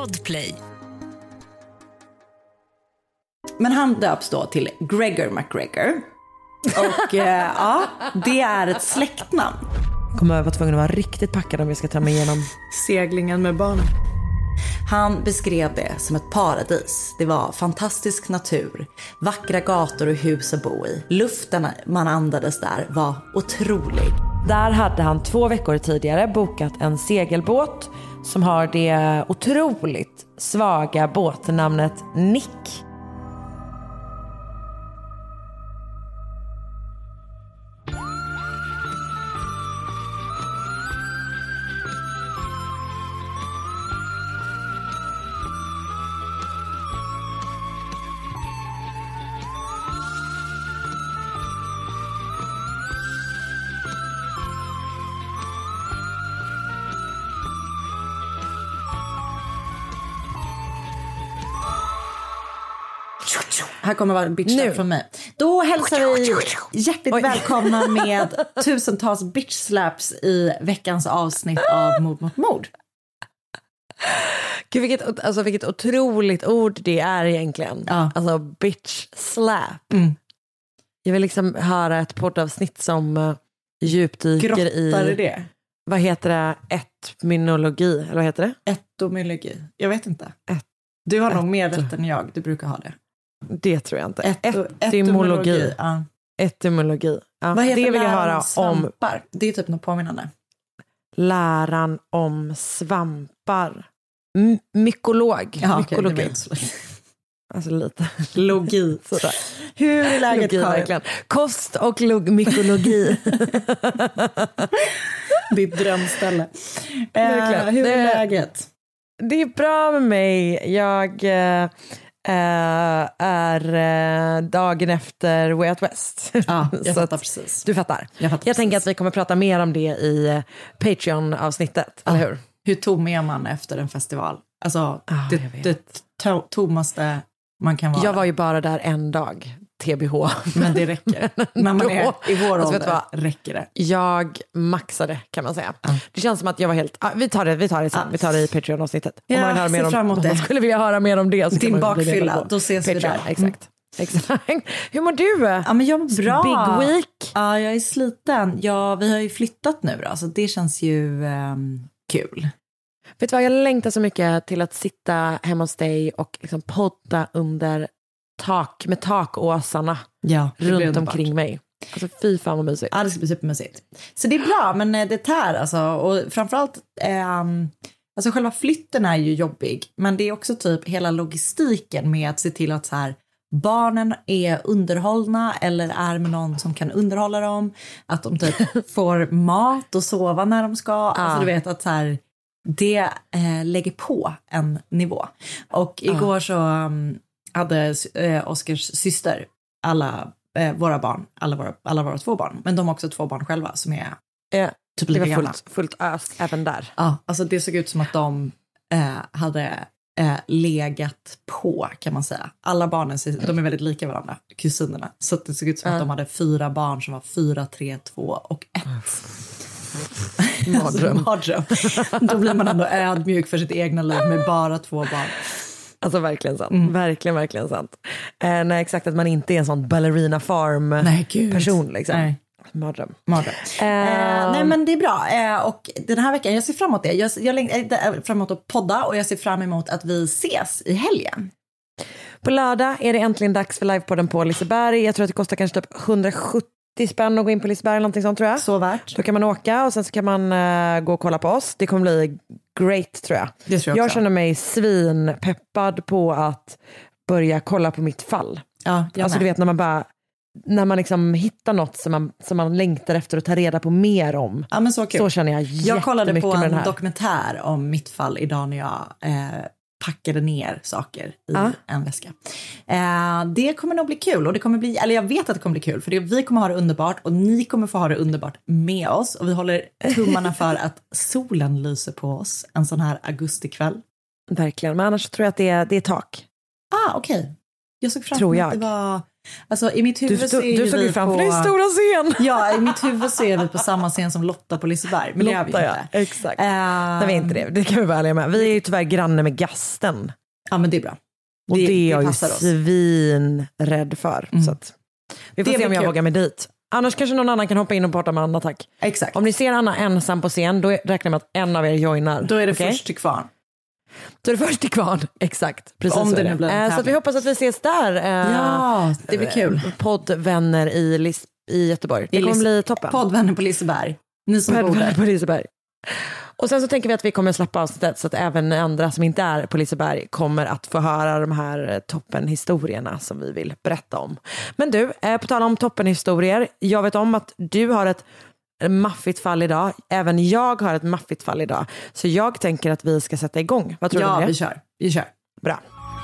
Podplay. Men han döps då till Gregor McGregor. Och ja, det är ett släktnamn. Kommer jag vara tvungen att vara riktigt packad om jag ska ta mig igenom seglingen med barnen. Han beskrev det som ett paradis. Det var fantastisk natur, vackra gator och hus att bo i. Luften man andades där var otrolig. Där hade han 2 veckor tidigare bokat en segelbåt som har det otroligt svaga båtnamnet Nick. Här kommer vara en bitch från mig. Då hälsar vi hjärtligt välkomna med tusentals bitch slaps i veckans avsnitt av Mord mot mord. Gud, vilket otroligt ord det är egentligen. Ja. Alltså bitch slap. Jag vill liksom höra ett poddavsnitt som djupdyker grottar i det. Vad heter det? Etymologi, eller vad heter det? Etymologi. Jag vet inte. Du har nog mer rätt än jag. Du brukar ha det. Det tror jag inte. Etymologi. Ja. Etymologi. Ja. Vad heter det vill jag höra om. Svampar? Det är typ något påminnande. Läran om svampar. Mykolog. Ja, mykologi. Okay, alltså lite. Logi. Sådär. Hur är läget, Karin? Kost och mykologi. Ditt drömställe. Hur är läget? Det är bra med mig. Jag är dagen efter Way Out West. Ja, jag fattar precis. Du fattar. Jag tänker att vi kommer prata mer om det i Patreon-avsnittet, eller hur? Hur tom är man efter en festival? Alltså, det tomaste man kan vara. Jag var ju bara där en dag, TBH. Men det räcker. När man är i vår ålder räcker det. Jag maxade, kan man säga. Det känns som att jag var helt... vi tar det sen. Vi tar det i Patreon-avsnittet. Ja, om man vill höra mer om det. Skulle vilja höra mer om det. Så din bakfylla, då ses Patreon. Vi där. Exakt. Hur mår du? Ja, men jag mår bra. Big week. Ja, jag är sliten. Ja, vi har ju flyttat nu då, så det känns ju kul. Vet du vad, jag längtar så mycket till att sitta hemma hos dig och liksom podda under med takåsarna runt omkring mig. Alltså fy fan vad mysigt. Ja, det ska bli supermysigt. Så det är bra, men det tär alltså. Och framförallt, alltså själva flytten är ju jobbig. Men det är också typ hela logistiken med att se till att så här, barnen är underhållna eller är med någon som kan underhålla dem. Att de typ får mat och sova när de ska. Alltså du vet att så här, det lägger på en nivå. Och igår så hade Oskars syster alla våra barn, alla våra 2 barn, men de har också 2 barn själva som är typ lika gamla. Det var fullt ös även där. Ja, alltså det såg ut som att de hade legat på, kan man säga. Alla barnen, de är väldigt lika varandra, kusinerna. Så det såg ut som att de hade 4 barn som var 4, 3, 2 och 1. Mardröm. Då blir man ändå ödmjuk för sitt egna liv med bara 2 barn. Alltså verkligen sant. Verkligen sant. Nej, exakt, att man inte är en sån ballerina farm person liksom. Nej. Mardröm. Nej, men det är bra. Och den här veckan, jag ser fram emot det. Jag längtar fram emot att podda och jag ser fram emot att vi ses i helgen. På lördag är det äntligen dags för livepodden på Liseberg. Jag tror att det kostar kanske typ 170 spänn att gå in på Liseberg eller någonting sånt, tror jag. Så värt. Då kan man åka och sen så kan man gå och kolla på oss. Det kommer bli great, tror jag. Det tror jag också. Känner mig svinpeppad på att börja kolla på mitt fall. Ja, alltså du vet när man liksom hittar något som man längtar efter att ta reda på mer om. Ja, men så kul. Så känner jag jättemycket. Jag kollade på en dokumentär om mitt fall idag när jag packade ner saker i en väska. Det kommer nog bli kul och det kommer bli, eller jag vet att det kommer bli kul för vi kommer ha det underbart och ni kommer få ha det underbart med oss och vi håller tummarna för att solen lyser på oss en sån här augustikväll. Verkligen, men annars tror jag att det är tak. Okej. Jag såg fram emot att det var Alltså i mitt huvud du så är såg vi framför dig stora scen. Ja, i mitt huvud så är vi på samma scen som Lotta på Liseberg. Men det är vi inte. Ja, exakt. Nej, vi är inte det. Det kan vi vara ärliga med. Vi är ju tyvärr granne med Gasten. Ja, men det är bra. Och det är jag ju svinrädd för. Så att vi får se om jag vågar mig dit. Annars kanske någon annan kan hoppa in och prata med Anna, tack. Exakt. Om ni ser Anna ensam på scen, då räknar jag med att en av er joinar. Då är det först till kvarn. Då är det först till kvarn, exakt. Precis. Om det nu blir så att vi hoppas att vi ses där. Ja, det blir kul. Poddvänner i Göteborg. Det kommer bli toppen. Poddvänner på Liseberg. Ni som bor där. På Liseberg. Och sen så tänker vi att vi kommer släppa avsnittet så att även andra som inte är på Liseberg kommer att få höra de här toppenhistorierna som vi vill berätta om. Men du, på tal om toppenhistorier, jag vet om att du har ett maffigt fall idag. Även jag har ett maffigt fall idag. Så jag tänker att vi ska sätta igång. Vad tror du om det? Ja, vi kör. Bra.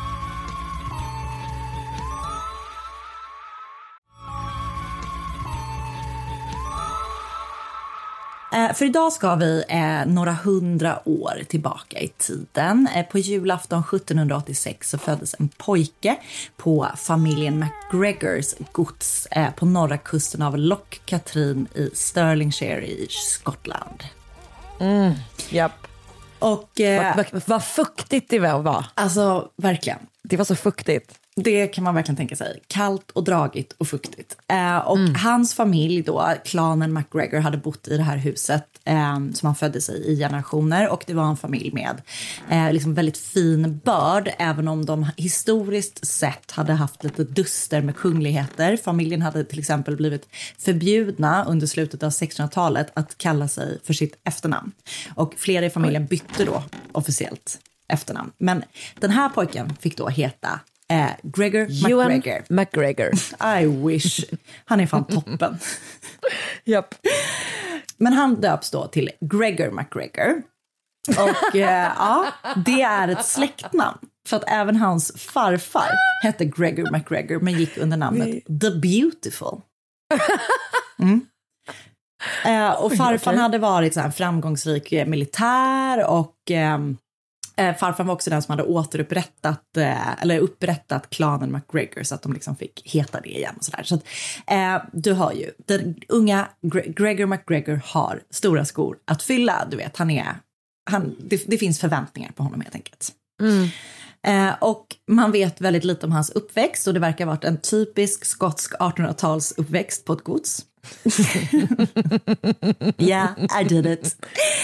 För idag ska vi några 100 år tillbaka i tiden. På julafton 1786 så föddes en pojke på familjen MacGregors gods på norra kusten av Loch Katrine i Stirlingshire i Skottland. Japp. Och vad fuktigt det var. Alltså, verkligen. Det var så fuktigt. Det kan man verkligen tänka sig. Kallt och dragigt och fuktigt. Och hans familj då, klanen MacGregor, hade bott i det här huset som han föddes i generationer. Och det var en familj med liksom väldigt fin börd, även om de historiskt sett hade haft lite duster med kungligheter. Familjen hade till exempel blivit förbjudna under slutet av 1600-talet att kalla sig för sitt efternamn. Och flera i familjen bytte då officiellt efternamn. Men den här pojken fick då heta Gregor MacGregor. I wish. Han är fan toppen. Japp. Men han döps då till Gregor MacGregor. Och ja, det är ett släktnamn. För att även hans farfar hette Gregor MacGregor men gick under namnet The Beautiful. Och farfan hade varit så här framgångsrik militär och farfan var också den som hade upprättat klanen MacGregor så att de liksom fick heta det igen och sådär. Så att du har ju den unga Gregor MacGregor har stora skor att fylla. Du vet, det finns förväntningar på honom helt enkelt. Och man vet väldigt lite om hans uppväxt och det verkar ha varit en typisk skotsk 1800-tals uppväxt på ett gods. Yeah, I did it.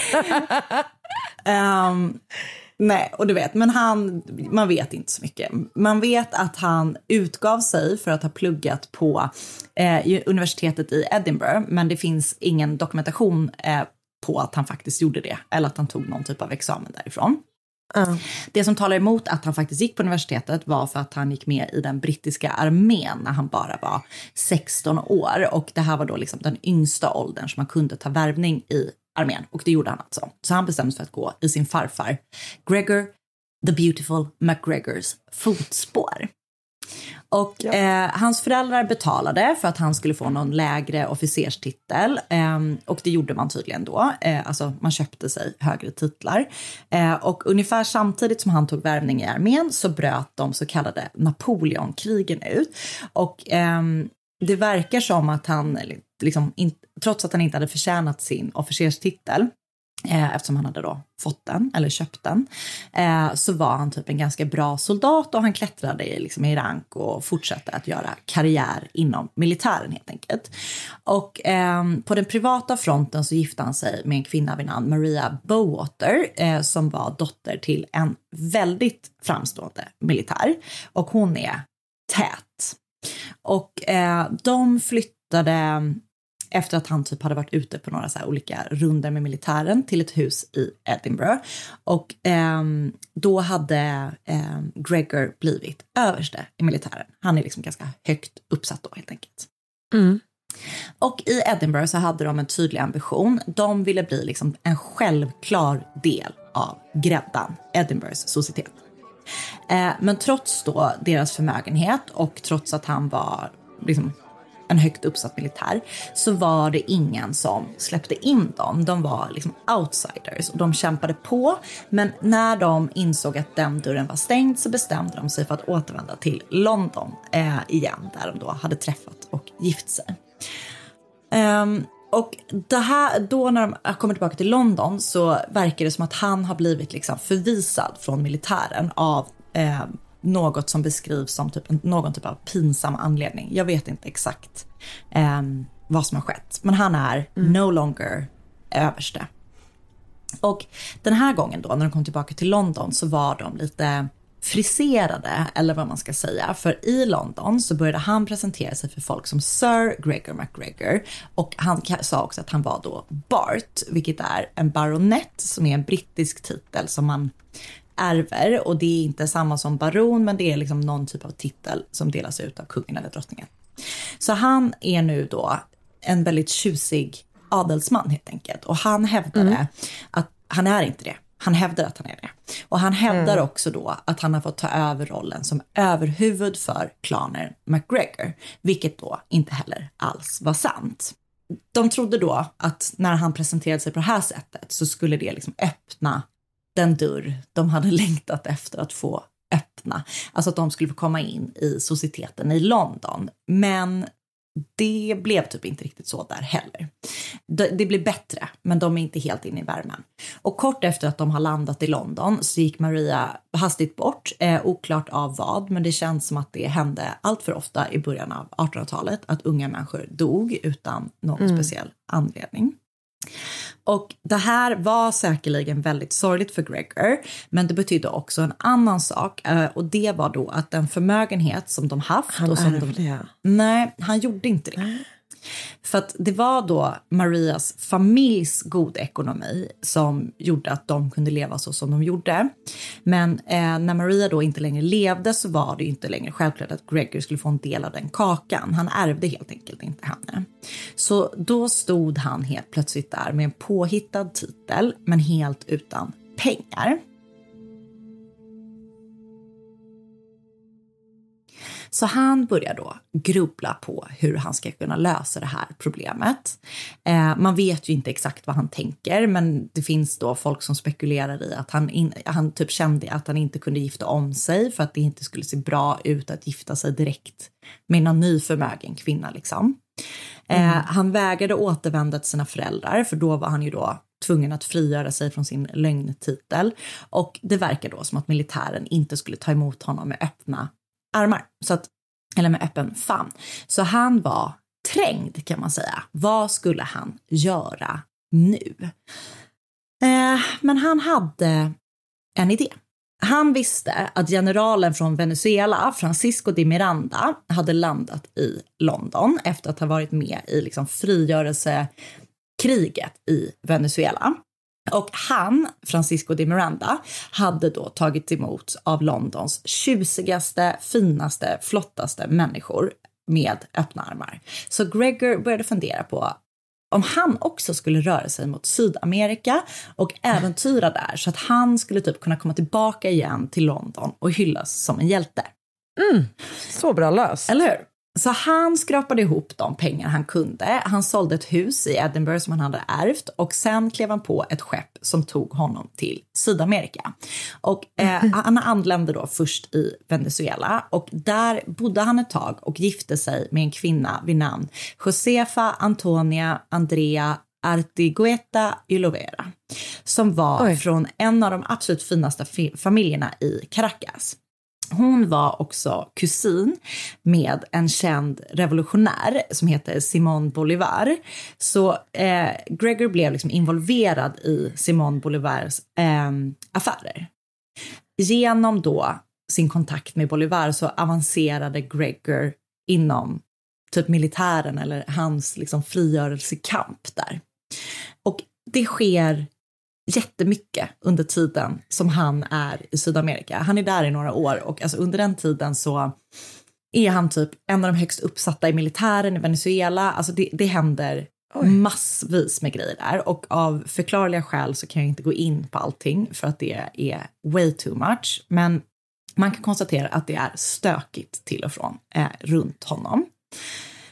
Nej, och du vet, men man vet inte så mycket. Man vet att han utgav sig för att ha pluggat på universitetet i Edinburgh, men det finns ingen dokumentation på att han faktiskt gjorde det, eller att han tog någon typ av examen därifrån. Det som talar emot att han faktiskt gick på universitetet var för att han gick med i den brittiska armén när han bara var 16 år. Och det här var då liksom den yngsta åldern som man kunde ta värvning i armén. Och det gjorde han alltså. Så han bestämde sig för att gå i sin farfar Gregor the Beautiful MacGregors fotspår. Och hans föräldrar betalade för att han skulle få någon lägre officerstitel. Och det gjorde man tydligen då. Alltså man köpte sig högre titlar. Och ungefär samtidigt som han tog värvning i armén så bröt de så kallade Napoleonkrigen ut. Och det verkar som att han, liksom, trots att han inte hade förtjänat sin officerstitel, eftersom han hade då fått den eller köpt den, så var han typ en ganska bra soldat och han klättrade liksom i rank och fortsatte att göra karriär inom militären helt enkelt. Och på den privata fronten så gifte han sig med en kvinna vid namn Maria Bowater som var dotter till en väldigt framstående militär och hon är tät. Och de flyttade efter att han typ hade varit ute på några så här olika runder med militären till ett hus i Edinburgh. Och då hade Gregor blivit överste i militären. Han är liksom ganska högt uppsatt då helt enkelt. Och i Edinburgh så hade de en tydlig ambition. De ville bli liksom en självklar del av gräddan, Edinburghs societet. Men trots då deras förmögenhet och trots att han var liksom en högt uppsatt militär, så var det ingen som släppte in dem. De var liksom outsiders och de kämpade på. Men när de insåg att den dörren var stängd så bestämde de sig för att återvända till London igen, där de då hade träffat och gift sig. Och det här, då när de kommer tillbaka till London så verkar det som att han har blivit liksom förvisad från militären av något som beskrivs som någon typ av pinsam anledning. Jag vet inte exakt vad som har skett. Men han är no longer överste. Och den här gången då, när de kom tillbaka till London, så var de lite friserade, eller vad man ska säga. För i London så började han presentera sig för folk som Sir Gregor MacGregor. Och han sa också att han var då Bart, vilket är en baronet som är en brittisk titel som man ärver. Och det är inte samma som baron, men det är liksom någon typ av titel som delas ut av kungen eller drottningen. Så han är nu då en väldigt tjusig adelsman helt enkelt. Och han hävdade att han är inte det. Han hävdar att han är det. Och han hävdar också då att han har fått ta över rollen som överhuvud för klanen MacGregor. Vilket då inte heller alls var sant. De trodde då att när han presenterade sig på det här sättet så skulle det liksom öppna den dörr de hade längtat efter att få öppna. Alltså att de skulle få komma in i societeten i London. Men det blev typ inte riktigt så där heller. Det blev bättre, men de är inte helt inne i värmen. Och kort efter att de har landat i London så gick Maria hastigt bort. Oklart av vad, men det känns som att det hände allt för ofta i början av 1800-talet. Att unga människor dog utan någon speciell anledning. Och det här var säkerligen väldigt sorgligt för Gregor, men det betydde också en annan sak, och det var då att den förmögenhet som de haft han och som nej, han gjorde inte det. För att det var då Marias familjs god ekonomi som gjorde att de kunde leva så som de gjorde. Men när Maria då inte längre levde så var det ju inte längre självklart att Gregor skulle få en del av den kakan. Han ärvde helt enkelt inte henne. Så då stod han helt plötsligt där med en påhittad titel men helt utan pengar. Så han börjar då grubbla på hur han ska kunna lösa det här problemet. Man vet ju inte exakt vad han tänker, men det finns då folk som spekulerar i att han typ kände att han inte kunde gifta om sig för att det inte skulle se bra ut att gifta sig direkt med någon nyförmögen kvinna liksom. Han vägrade återvända till sina föräldrar, för då var han ju då tvungen att frigöra sig från sin lögntitel. Och det verkar då som att militären inte skulle ta emot honom med öppna armar, eller med öppen famn. Så han var trängd, kan man säga. Vad skulle han göra nu? Men han hade en idé. Han visste att generalen från Venezuela, Francisco de Miranda, hade landat i London efter att ha varit med i liksom frigörelsekriget i Venezuela. Och han, Francisco de Miranda, hade då tagit emot av Londons tjusigaste, finaste, flottaste människor med öppna armar. Så Gregor började fundera på om han också skulle röra sig mot Sydamerika och äventyra där, så att han skulle typ kunna komma tillbaka igen till London och hyllas som en hjälte. Så bra löst. Eller hur? Så han skrapade ihop de pengar han kunde. Han sålde ett hus i Edinburgh som han hade ärvt. Och sen klev han på ett skepp som tog honom till Sydamerika. Och han anlände då först i Venezuela. Och där bodde han ett tag och gifte sig med en kvinna vid namn Josefa Antonia Andrea Artigueta Ulovera. Som var från en av de absolut finaste familjerna i Caracas. Hon var också kusin med en känd revolutionär som heter Simón Bolívar. Så Gregor blev liksom involverad i Simón Bolívars affärer. Genom då sin kontakt med Bolívar så avancerade Gregor inom typ militären eller hans liksom frigörelsekamp där. Och det sker jättemycket under tiden som han är i Sydamerika. Han är där i några år och alltså under den tiden så är han typ en av de högst uppsatta i militären i Venezuela. Alltså det händer massvis med grejer där, och av förklarliga skäl så kan jag inte gå in på allting för att det är way too much. Men man kan konstatera att det är stökigt till och från runt honom.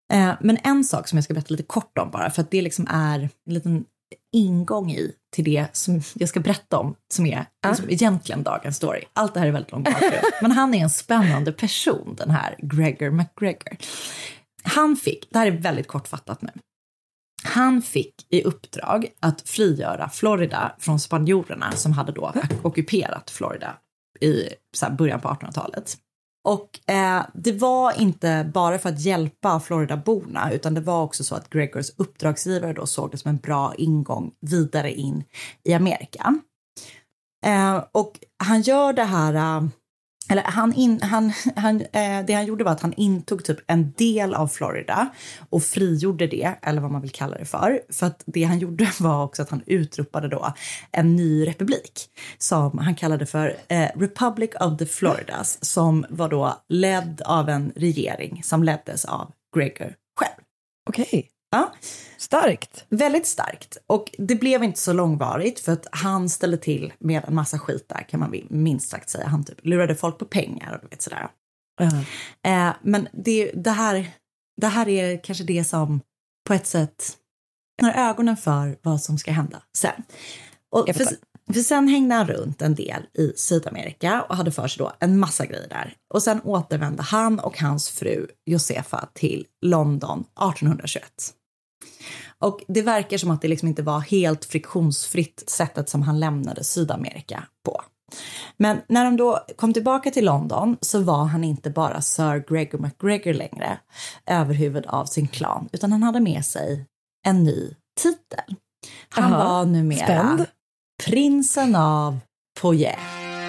Men en sak som jag ska berätta lite kort om bara, för att det liksom är en liten ingång till det som jag ska berätta om, som är liksom egentligen dagens story. Allt det här är väldigt långt bakgrund. Men han är en spännande person, den här Gregor MacGregor. Han fick, det här är väldigt kortfattat nu, han fick i uppdrag att frigöra Florida från spanjorerna som hade då ockuperat Florida i så här, början på 1800-talet. Och det var inte bara för att hjälpa Florida-borna, utan det var också så att Gregors uppdragsgivare då såg det som en bra ingång vidare in i Amerika. Och han gör det här, eller det han gjorde var att han intog typ en del av Florida och frigjorde det, eller vad man vill kalla det för att det han gjorde var också att han utropade då en ny republik som han kallade för Republic of the Floridas, som var då ledd av en regering som leddes av Gregor själv. Okej. Ja. Starkt. Väldigt starkt. Och det blev inte så långvarigt för att han ställde till med en massa skit där, kan man minst sagt säga. Han typ lurade folk på pengar och du vet sådär. Men det här är kanske det som på ett sätt öppnar ögonen för vad som ska hända sen. Och för sen hängde han runt en del i Sydamerika och hade för sig då en massa grejer där. Och sen återvände han och hans fru Josefa till London 1821. Och det verkar som att det liksom inte var helt friktionsfritt sättet som han lämnade Sydamerika på. Men när de då kom tillbaka till London så var han inte bara Sir Gregor MacGregor längre, överhuvud av sin klan, utan han hade med sig en ny titel. Han var numera prinsen av Poitiers.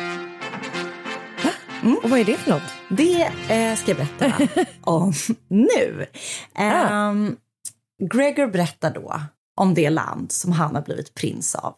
Och vad är det för något? Det ska jag berätta om nu. Gregor berättar då om det land som han har blivit prins av.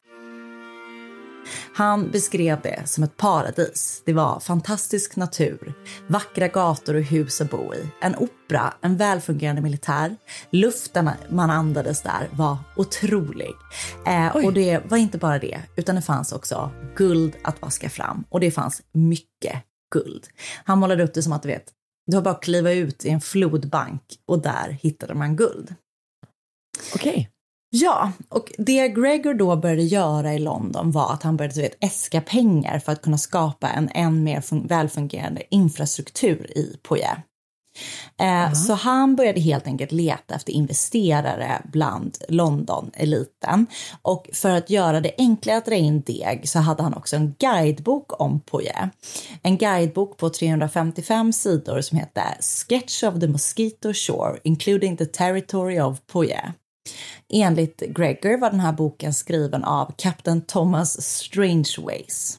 Han beskrev det som ett paradis. Det var fantastisk natur, vackra gator och hus att bo i, en opera, en välfungerande militär. Luften man andades där var otrolig. Och det var inte bara det, utan det fanns också guld att vaska fram. Och det fanns mycket guld. Han målade upp det som att du var bara att kliva ut i en flodbank och där hittade man guld. Okej. Ja, och det Gregor då började göra i London var att han började äska pengar för att kunna skapa en än mer välfungerande infrastruktur i Poitiers. Så han började helt enkelt leta efter investerare bland London-eliten. Och för att göra det enklare att dra in deg så hade han också en guidebok om Poitiers. En guidebok på 355 sidor som heter Sketch of the Mosquito Shore, including the territory of Poitiers. Enligt Gregor var den här boken skriven av Captain Thomas Strangeways.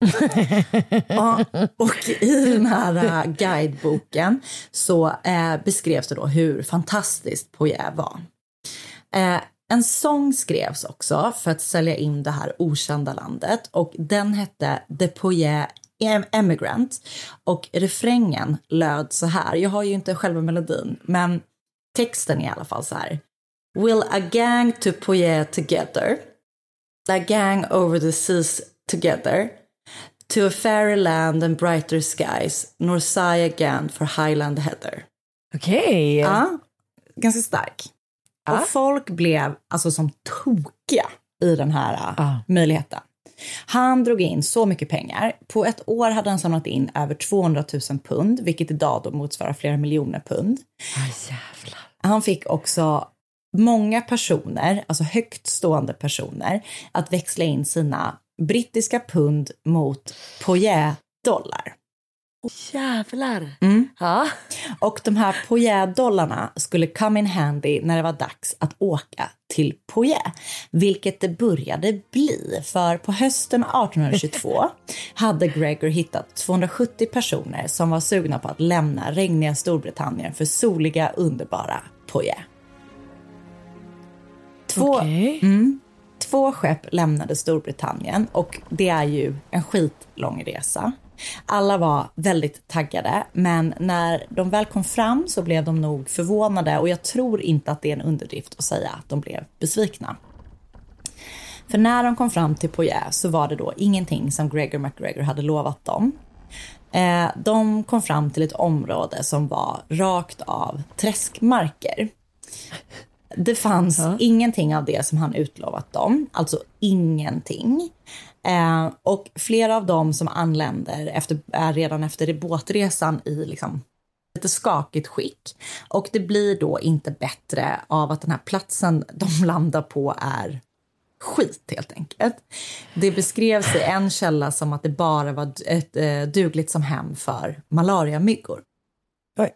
Och i den här guideboken så beskrevs det då hur fantastiskt Poitiers var. En sång skrevs också för att sälja in det här okända landet och den hette The Poitiers Emigrant och refrängen löd så här. Jag har ju inte själva melodin, men texten är i alla fall så här. Will a gang to Poitiers together, a gang over the seas together, to a fairy land and brighter skies, nor sigh again for highland heather. Okej. Ja, ganska stark. Och folk blev alltså som tokiga i den här möjligheten. Han drog in så mycket pengar. På ett år hade han samlat in över 200 000 pund, vilket idag då motsvarar flera miljoner pund. Jävlar. Han fick också många personer, alltså högt stående personer, att växla in sina brittiska pund mot Poitiers-dollar. Jävlar. Ja. Och de här Poitiers-dollarna skulle come in handy när det var dags att åka till Poitiers, vilket det började bli. För på hösten 1822 hade Gregor hittat 270 personer som var sugna på att lämna regniga Storbritannien för soliga, underbara Poitiers. Två skepp lämnade Storbritannien och det är ju en skitlång resa. Alla var väldigt taggade, men när de väl kom fram så blev de nog förvånade och jag tror inte att det är en underdrift att säga att de blev besvikna. För när de kom fram till Poitiers så var det då ingenting som Gregor MacGregor hade lovat dem. De kom fram till ett område som var rakt av träskmarker. Det fanns ingenting av det som han utlovat dem, alltså ingenting. Och flera av dem som anländer är redan efter båtresan i liksom lite skakigt skick. Och det blir då inte bättre av att den här platsen de landar på är skit helt enkelt. Det beskrevs i en källa som att det bara var ett dugligt som hem för malariamyggor. Oj.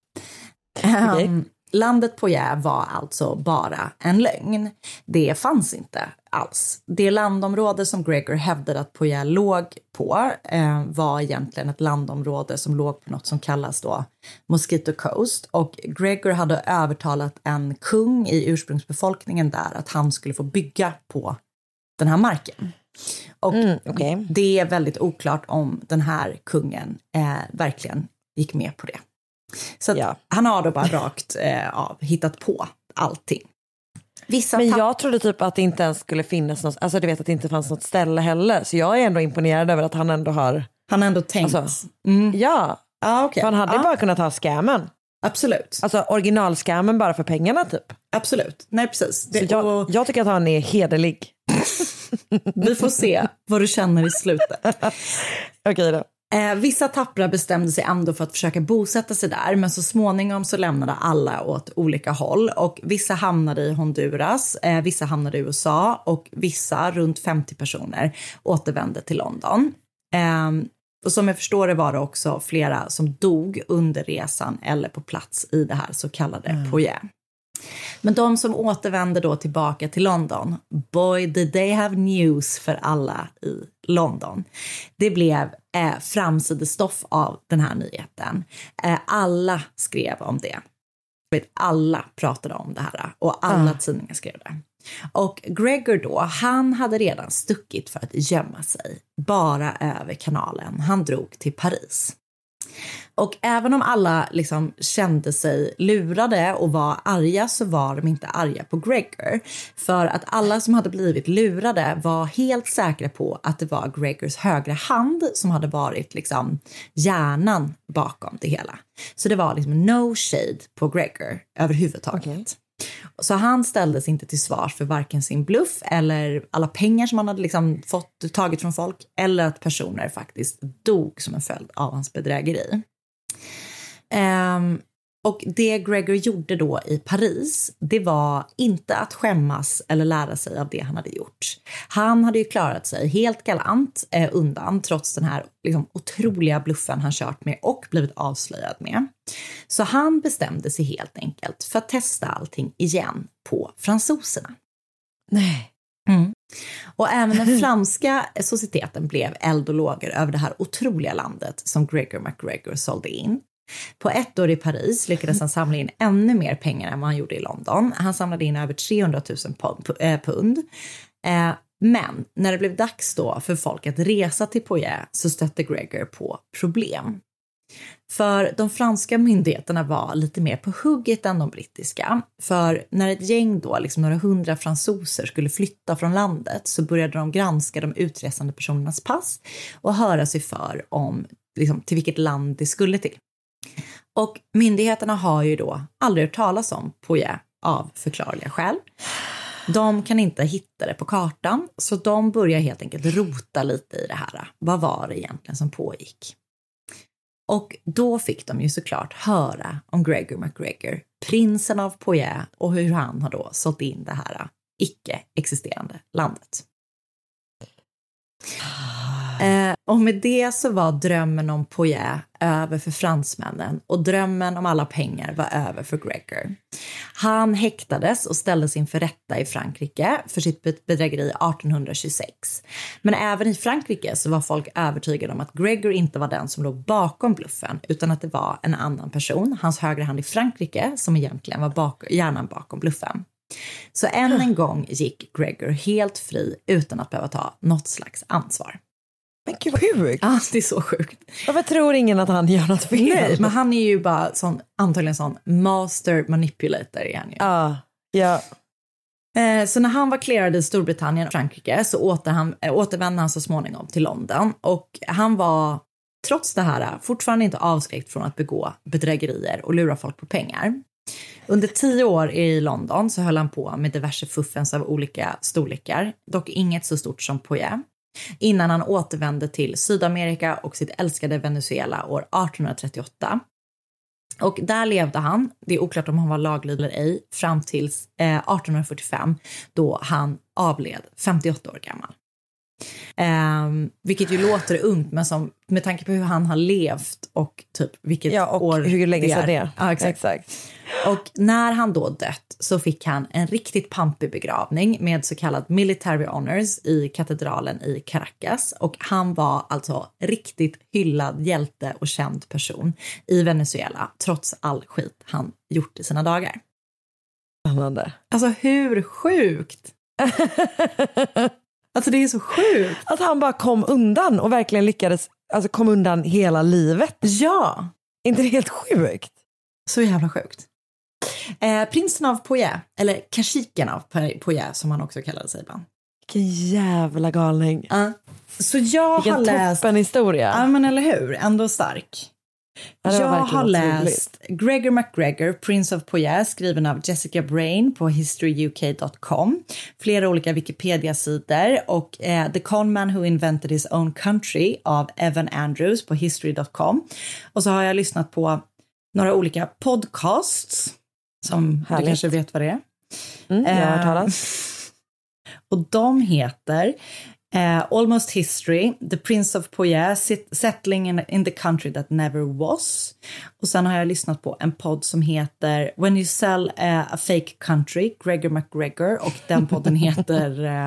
Okay. Landet Poyais var alltså bara en lögn. Det fanns inte alls. Det landområde som Gregor hävdade att Poyais låg på var egentligen ett landområde som låg på något som kallas då Mosquito Coast. Och Gregor hade övertalat en kung i ursprungsbefolkningen där att han skulle få bygga på den här marken. Och det är väldigt oklart om den här kungen verkligen gick med på det. Så att han har då bara rakt hittat på allting. Men jag trodde typ att det inte ens skulle finnas något, alltså du vet att det inte fanns något ställe heller. Så jag är ändå imponerad över att han ändå har... Han har ändå tänkt. Alltså, Ja, okay. För han hade bara kunnat ha scammen. Absolut. Alltså originalscammen bara för pengarna typ. Absolut, nej precis. Jag tycker att han är hederlig. Vi får se vad du känner i slutet. Okej då. Vissa tappra bestämde sig ändå för att försöka bosätta sig där, men så småningom så lämnade alla åt olika håll och vissa hamnade i Honduras, vissa hamnade i USA och vissa, runt 50 personer, återvände till London. Och som jag förstår det var det också flera som dog under resan eller på plats i det här så kallade Poyais. Men de som återvände då tillbaka till London, boy did they have news för alla i London. Det blev framsidestoff av den här nyheten. Alla skrev om det. Alla pratade om det här och alla tidningar skrev det. Och Gregor då, han hade redan stuckit för att gömma sig bara över kanalen. Han drog till Paris. Och även om alla liksom kände sig lurade och var arga så var de inte arga på Gregor. För att alla som hade blivit lurade var helt säkra på att det var Gregors högra hand som hade varit liksom hjärnan bakom det hela. Så det var liksom no shade på Gregor överhuvudtaget. Okay. Så han ställdes inte till svars för varken sin bluff eller alla pengar som han hade liksom tagit från folk eller att personer faktiskt dog som en följd av hans bedrägeri. Och det Gregor gjorde då i Paris, det var inte att skämmas eller lära sig av det han hade gjort. Han hade ju klarat sig helt galant undan trots den här liksom otroliga bluffen han kört med och blivit avslöjad med. Så han bestämde sig helt enkelt för att testa allting igen på fransoserna. Nej. Och även den franska societeten blev eld och lågor över det här otroliga landet som Gregor MacGregor sålde in. På ett år i Paris lyckades han samla in ännu mer pengar än vad han gjorde i London. Han samlade in över 300 000 pund. Men när det blev dags då för folk att resa till Poyais så stötte Gregor på problem. För de franska myndigheterna var lite mer på hugget än de brittiska. För när ett gäng då, liksom några 100 fransoser skulle flytta från landet så började de granska de utresande personernas pass och höra sig för om liksom, till vilket land det skulle till. Och myndigheterna har ju då aldrig hört talas om Poyais av förklarliga skäl. De kan inte hitta det på kartan så de börjar helt enkelt rota lite i det här. Vad var det egentligen som pågick? Och då fick de ju såklart höra om Gregor MacGregor, prinsen av Poyais och hur han har då sålt in det här icke-existerande landet. Och med det så var drömmen om Poyais över för fransmännen och drömmen om alla pengar var över för Gregor. Han häktades och ställdes inför rätta i Frankrike för sitt bedrägeri 1826. Men även i Frankrike så var folk övertygade om att Gregor inte var den som låg bakom bluffen utan att det var en annan person, hans högra hand i Frankrike, som egentligen var hjärnan bakom bluffen. Så än en gång gick Gregor helt fri utan att behöva ta något slags ansvar. Men gud vad sjukt. Ja, det är så sjukt. Varför tror ingen att han gör något fel? Nej, men han är ju bara antagligen sån master manipulator är han ju. Ja. Så när han var clearad i Storbritannien och Frankrike så återvände han så småningom till London. Och han var trots det här fortfarande inte avskräckt från att begå bedrägerier och lura folk på pengar. Under 10 år i London så höll han på med diverse fuffens av olika storlekar, dock inget så stort som Poirier, innan han återvände till Sydamerika och sitt älskade Venezuela år 1838. Och där levde han, det är oklart om han var laglydig eller ej, fram till 1845 då han avled 58 år gammal. Vilket ju låter ungt, men som, med tanke på hur han har levt och typ vilket och år hur länge sedan det är. Ja, exakt. Och när han då dött så fick han en riktigt pampig begravning med så kallad military honors i katedralen i Caracas. Och han var alltså riktigt hyllad hjälte och känd person i Venezuela, trots all skit han gjort i sina dagar. Spännande. Alltså hur sjukt? Alltså det är så sjukt. Att han bara kom undan och verkligen lyckades, alltså kom undan hela livet. Ja. Inte det helt sjukt? Så jävla sjukt. Prinsen av Poirier, eller kashiken av Poirier som han också kallade sig. Vilken jävla galning. Så jag har läst... Vilken historia. Ja, men eller hur? Ändå stark. Jag har läst Gregor MacGregor, Prince of Poirier, skriven av Jessica Brain på historyuk.com. Flera olika Wikipedia-sidor och The Conman Who Invented His Own Country av Evan Andrews på history.com. Och så har jag lyssnat på några olika podcasts som du kanske vet vad det är. Jag har hört talas. Och de heter Almost History, The Prince of Poirier, Settling in the Country That Never Was. Och sen har jag lyssnat på en podd som heter When You Sell a Fake Country, Gregor MacGregor. Och den podden heter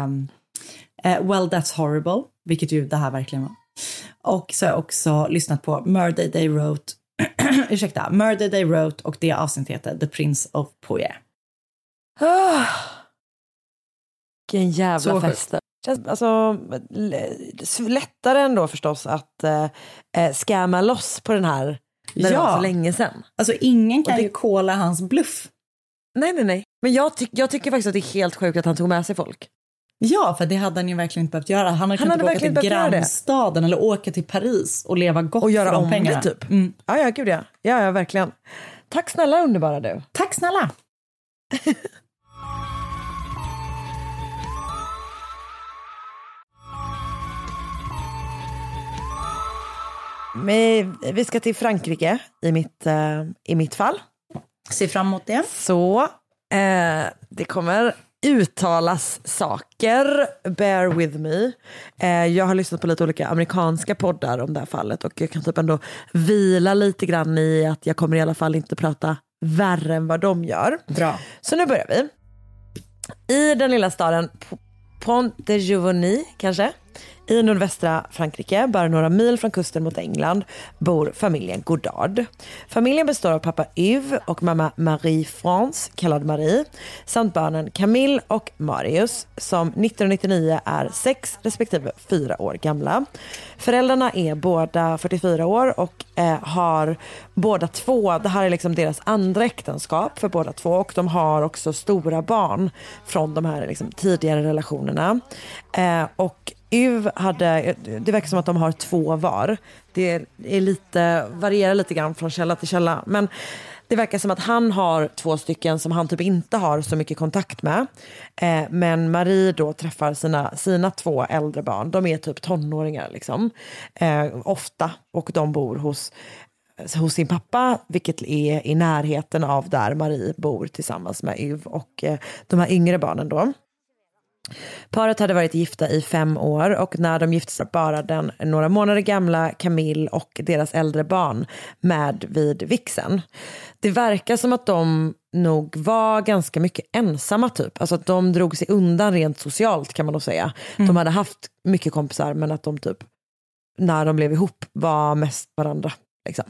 Well That's Horrible, vilket ju det här verkligen var. Och så har jag också lyssnat på Murder They Wrote Murder They Wrote, och det avsnitt heter The Prince of Poirier. Vilken jävla fest. Alltså lättare ändå förstås att skämma loss på den här när det var så länge sedan. Alltså ingen kan ju kolla hans bluff. Nej. Men jag tycker faktiskt att det är helt sjukt att han tog med sig folk. Ja, för det hade han ju verkligen inte behövt göra. Han hade kunnat åka till grannstaden eller åka till Paris och leva gott och göra om pengarna. Det, typ. Ja, gud ja. Ja, verkligen. Tack snälla underbara du. Tack snälla. Vi ska till Frankrike i mitt fall. Se fram emot det. Så det kommer uttalas saker. Bear with me. Jag har lyssnat på lite olika amerikanska poddar om det här fallet och jag kan typ ändå vila lite grann i att jag kommer i alla fall inte prata värre än vad de gör. Bra. Så nu börjar vi. I den lilla staden Pont-de-Giovanni kanske, i nordvästra Frankrike, bara några mil från kusten mot England, bor familjen Godard. Familjen består av pappa Yves och mamma Marie-France, kallad Marie, samt barnen Camille och Marius, som 1999 är 6 respektive 4 år gamla. Föräldrarna är båda 44 år och har båda två, det här är liksom deras andra äktenskap för båda två, och de har också stora barn från de här liksom tidigare relationerna. Och Yves det verkar som att de har 2 var. Det är varierar lite grann från källa till källa. Men det verkar som att han har 2 stycken som han typ inte har så mycket kontakt med. Men Marie då träffar sina 2 äldre barn. De är typ tonåringar liksom. Ofta. Och de bor hos sin pappa, vilket är i närheten av där Marie bor tillsammans med Yves och de här yngre barnen då. Paret hade varit gifta i 5 år och när de gifte sig bara den några månader gamla Camille och deras äldre barn med vid vigseln. Det verkar som att de nog var ganska mycket ensamma typ. Alltså att de drog sig undan rent socialt kan man nog säga. De hade haft mycket kompisar men att de typ när de blev ihop var mest varandra liksom.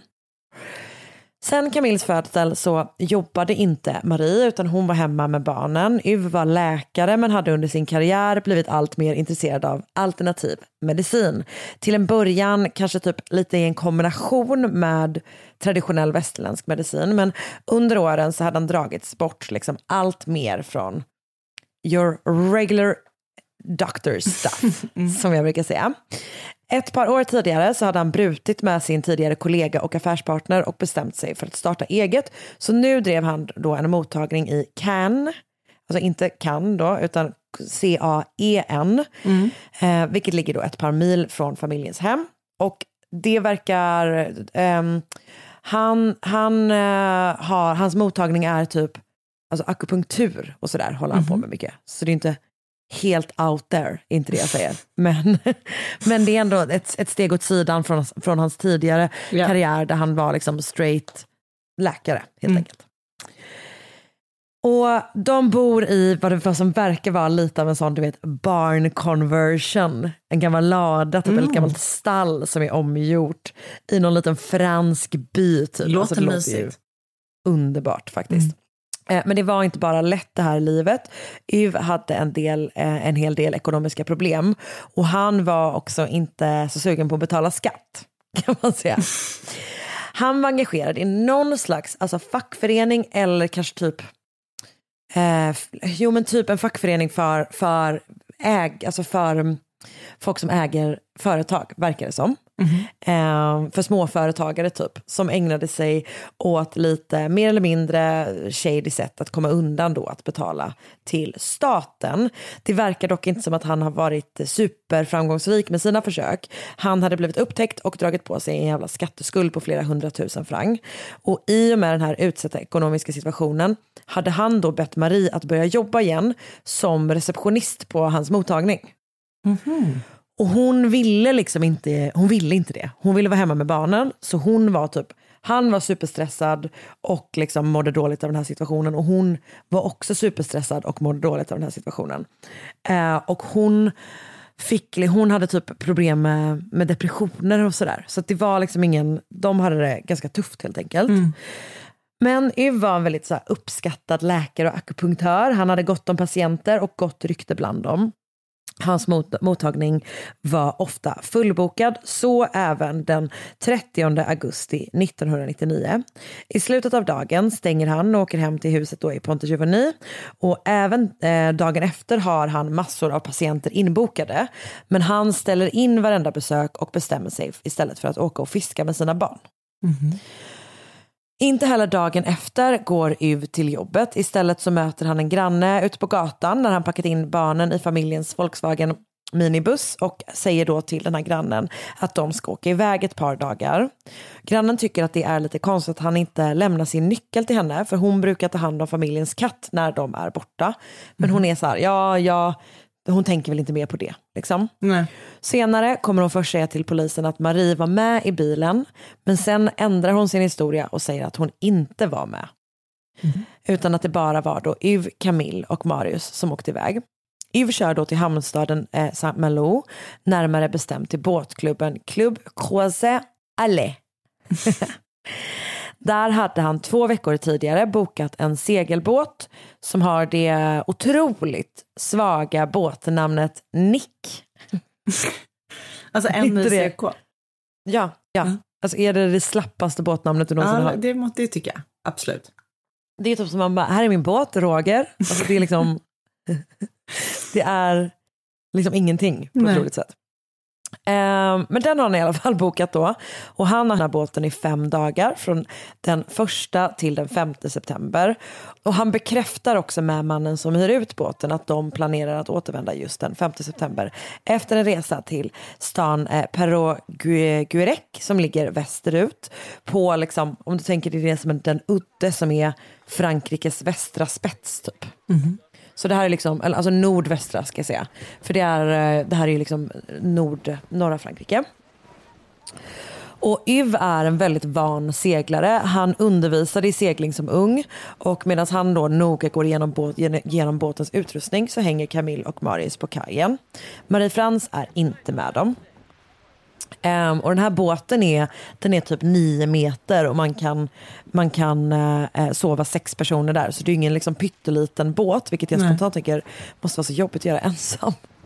Sen Camilles födsel så jobbade inte Marie utan hon var hemma med barnen. Yves var läkare men hade under sin karriär blivit allt mer intresserad av alternativ medicin. Till en början kanske typ lite i en kombination med traditionell västerländsk medicin, men under åren så hade han dragits bort liksom allt mer från your regular doctor stuff, som jag brukar säga. Ett par år tidigare så hade han brutit med sin tidigare kollega och affärspartner och bestämt sig för att starta eget. Så nu drev han då en mottagning i Cannes, alltså inte Cannes då, utan CAEN, vilket ligger då ett par mil från familjens hem. Och det verkar, hans mottagning är typ alltså akupunktur och sådär håller han på med mycket. Så det är inte helt out there, inte det jag säger. Men det är ändå ett steg åt sidan från hans tidigare karriär där han var liksom straight läkare helt enkelt. Och de bor i vad som verkar vara lite av en sån, du vet, barn conversion. En gammal lada, typ ett gammalt stall som är omgjort i någon liten fransk by. Typ. Låter det mysigt. ju underbart faktiskt. Men det var inte bara lätt det här livet. Yves hade en hel del ekonomiska problem. Och han var också inte så sugen på att betala skatt, kan man säga. Han var engagerad i någon slags fackförening eller kanske typ typ en fackförening för folk som äger företag, verkar det som. För småföretagare typ, som ägnade sig åt lite mer eller mindre shady sätt att komma undan då att betala till staten. Det verkar dock inte som att han har varit superframgångsrik med sina försök. Han hade blivit upptäckt och dragit på sig en jävla skatteskuld på flera 100 000 franc. Och i och med den här utsatta ekonomiska situationen hade han då bett Marie att börja jobba igen som receptionist på hans mottagning. Och hon ville inte det. Hon ville vara hemma med barnen. Så han var superstressad och liksom mådde dåligt av den här situationen. Och hon var också superstressad och mådde dåligt av den här situationen. Och hon hade typ problem med depressioner och sådär. Så att det var liksom de hade det ganska tufft helt enkelt. Men Yves var en väldigt uppskattad läkare och akupunktör. Han hade gott om patienter och gott rykte bland dem. Hans mottagning var ofta fullbokad, så även den 30 augusti 1999. I slutet av dagen stänger han och åker hem till huset då i Pont-Giovanni. Och även dagen efter har han massor av patienter inbokade. Men han ställer in varenda besök och bestämmer sig istället för att åka och fiska med sina barn. Inte heller dagen efter går Yves till jobbet. Istället så möter han en granne ute på gatan när han packat in barnen i familjens Volkswagen minibuss och säger då till den här grannen att de ska åka iväg ett par dagar. Grannen tycker att det är lite konstigt att han inte lämnar sin nyckel till henne, för hon brukar ta hand om familjens katt när de är borta. Men hon är så här, hon tänker väl inte mer på det liksom. Nej. Senare kommer hon först säga till polisen att Marie var med i bilen, men sen ändrar hon sin historia och säger att hon inte var med. Utan att det bara var då Yves, Camille och Marius som åkte iväg. Yves kör då till hamnstaden Saint-Malo, närmare bestämt till båtklubben Club Croisé Allé. Där hade han 2 veckor tidigare bokat en segelbåt som har det otroligt svaga båtnamnet Nick. Alltså NICK. Ja. Alltså är det slappaste båtnamnet du någonsin har? Det måste jag tycka, absolut. Det är typ som man bara, här är min båt, Roger. Alltså det är liksom det är liksom ingenting på ett roligt sätt. Men den har han i alla fall bokat då. Och han har båten i 5 dagar, från den 1 till den 5 september. Och han bekräftar också med mannen som hyr ut båten att de planerar att återvända just den 5 september efter en resa till stan Perros-Guirec som ligger västerut på liksom, om du tänker det är som den udde som är Frankrikes västra spets typ. Så det här är liksom, alltså nordvästra ska jag säga. För det här är ju liksom norra Frankrike. Och Yves är en väldigt van seglare. Han undervisade i segling som ung. Och medan han då noga går genom båtens utrustning så hänger Camille och Marius på kajen. Marie-France är inte med dem. Och den här båten är typ 9 meter och man kan sova 6 personer där. Så det är ingen liksom pytteliten båt, vilket jag spontant tycker måste vara så jobbigt att göra ensam.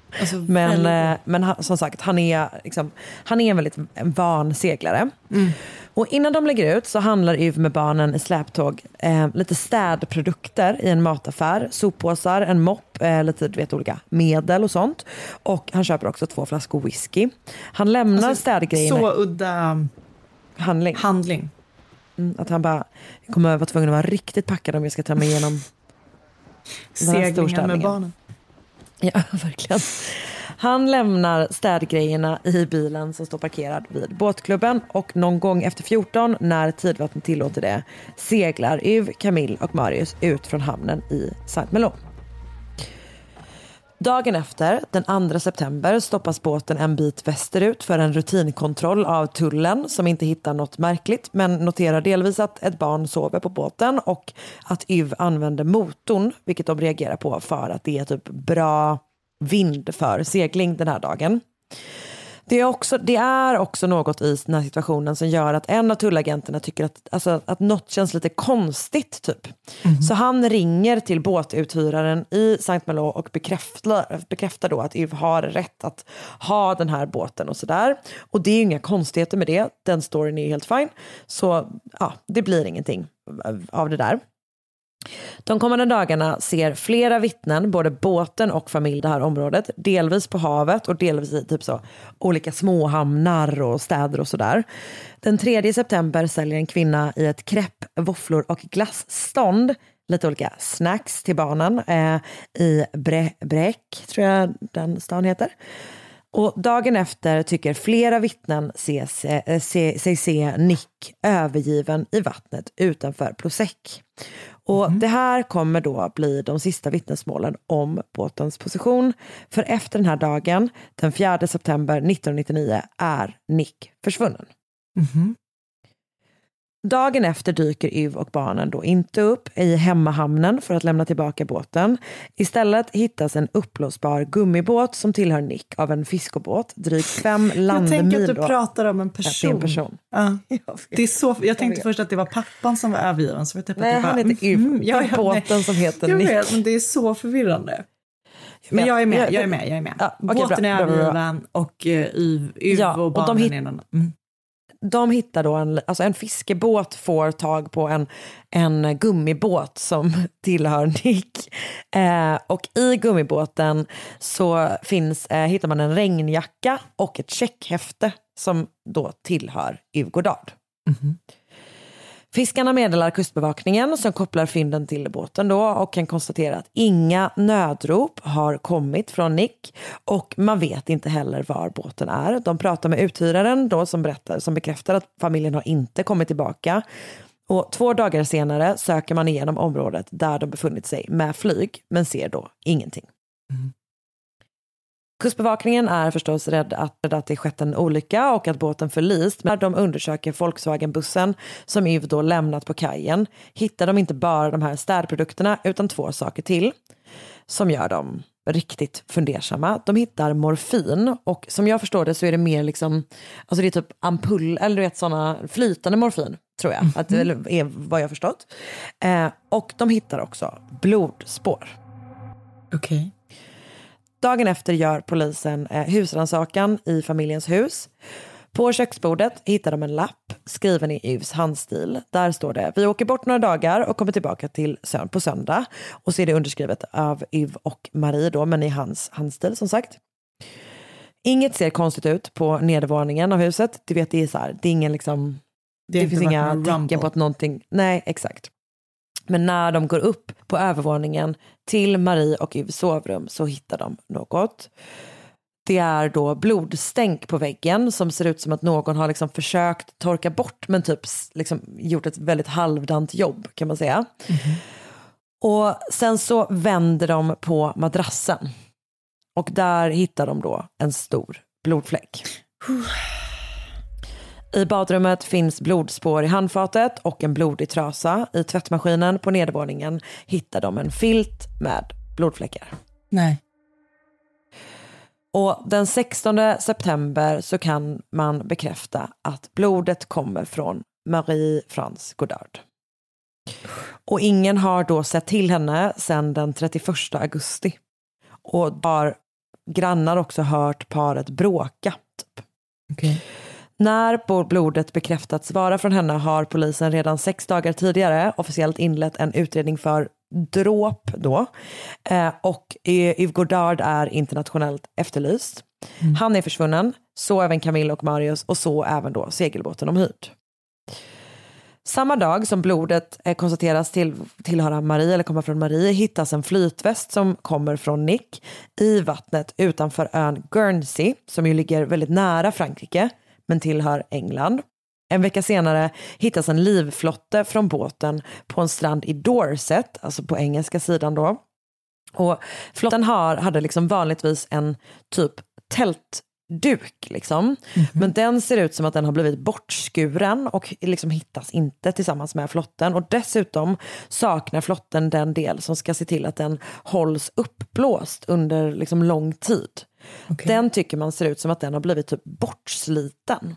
Alltså, men han, som sagt, han är en väldigt van seglare. Och innan de lägger ut så handlar Yves med barnen i släptåg lite städprodukter i en mataffär, soppåsar, en mopp, lite olika medel och sånt. Och han köper också 2 flaskor whisky. Han lämnar städgrejerna. Så udda handling. Att han bara kommer vara tvungen att vara riktigt packad om jag ska ta mig igenom seglingen med barnen. Ja, verkligen. Han lämnar städgrejerna i bilen som står parkerad vid båtklubben och någon gång efter 14, när tidvattnet tillåter det, seglar Yves, Camille och Marius ut från hamnen i Saint-Malo. Dagen efter, den 2 september, stoppas båten en bit västerut för en rutinkontroll av tullen som inte hittar något märkligt, men noterar delvis att ett barn sover på båten och att Yves använder motorn, vilket de reagerar på för att det är typ bra vind för segling den här dagen. Det är också något i den här situationen som gör att en av tullagenterna tycker att något känns lite konstigt typ. Så han ringer till båtuthyraren i Saint-Malo och bekräftar då att Yves har rätt att ha den här båten och sådär. Och det är ju inga konstigheter med det. Den storyn är helt fine. Så ja, det blir ingenting av det där. De kommande dagarna ser flera vittnen, både båten och familj, det här området, delvis på havet och delvis i typ så olika småhamnar och städer och sådär. Den 3 september säljer en kvinna i ett krepp, våfflor och glassstånd lite olika snacks till barnen i Brek, tror jag den stan heter. Och dagen efter tycker flera vittnen sig se Nick övergiven i vattnet utanför Plosec. Och det här kommer då bli de sista vittnesmålen om båtens position. För efter den här dagen, den 4 september 1999, är Nick försvunnen. Dagen efter dyker Yves och barnen då inte upp i hemmahamnen för att lämna tillbaka båten. Istället hittas en uppblåsbar gummibåt som tillhör Nick av en fiskebåt, drygt 5 landmil. Jag tänker att du pratar om en person. En person. Ja. Det är så, jag tänkte först att det var pappan som var övergiven. Så nej, han heter Yves. Båten som heter Nick. Jag vet, men det är så förvirrande. Men jag är med. Ja, båten är övergiven och Yves och barnen är någon. De hittar då en fiskebåt får tag på en gummibåt som tillhör Nick. Och i gummibåten så hittar man en regnjacka och ett checkhäfte som då tillhör Yves Godard. Fiskarna meddelar kustbevakningen som kopplar fynden till båten då och kan konstatera att inga nödrop har kommit från Nick och man vet inte heller var båten är. De pratar med uthyraren då som bekräftar att familjen har inte kommit tillbaka. Och 2 dagar senare söker man igenom området där de befunnit sig med flyg men ser då ingenting. Kustbevakningen är förstås rädd att det skett en olycka och att båten förlist. Men när de undersöker Volkswagen-bussen som Yves då lämnat på kajen hittar de inte bara de här städprodukterna utan 2 saker till som gör dem riktigt fundersamma. De hittar morfin och som jag förstår det så är det mer liksom, alltså det är typ ampull eller du vet sådana flytande morfin tror jag, att det är vad jag förstått. Och de hittar också blodspår. Okej. Dagen efter gör polisen husrannsakan i familjens hus. På köksbordet hittar de en lapp skriven i Yves handstil. Där står det: vi åker bort några dagar och kommer tillbaka till på söndag. Och så är det underskrivet av Yves och Marie då, men i hans handstil som sagt. Inget ser konstigt ut på nedervåningen av huset. Du vet, det är så här, det är ingen liksom, det finns inga tecken på att någonting, nej exakt. Men när de går upp på övervåningen till Marie och Yves sovrum så hittar de något. Det är då blodstänk på väggen som ser ut som att någon har liksom försökt torka bort men typ liksom gjort ett väldigt halvdant jobb kan man säga. Och sen så vänder de på madrassen och där hittar de då en stor blodfläck. I badrummet finns blodspår i handfatet och en blodig trasa. I tvättmaskinen på nedervåningen hittar de en filt med blodfläckar. Nej. Och den 16 september så kan man bekräfta att blodet kommer från Marie-France Godard. Och ingen har då sett till henne sedan den 31 augusti. Och har grannar också hört paret bråka. Typ. Okay. När blodet bekräftats vara från henne har polisen redan 6 dagar tidigare officiellt inlett en utredning för dråp då. Och Yves Goddard är internationellt efterlyst. Han är försvunnen, så även Camille och Marius och så även då segelbåten omhyrd. Samma dag som blodet konstateras tillhöra Marie eller komma från Marie hittas en flytväst som kommer från Nick i vattnet utanför ön Guernsey som ju ligger väldigt nära Frankrike men tillhör England. En vecka senare hittas en livflotte från båten på en strand i Dorset, alltså på engelska sidan då. Och flotten hade liksom vanligtvis en typ tältduk liksom. Men den ser ut som att den har blivit bortskuren och liksom hittas inte tillsammans med flotten. Och dessutom saknar flotten den del som ska se till att den hålls uppblåst under liksom lång tid. Okay. Den tycker man ser ut som att den har blivit typ bortsliten.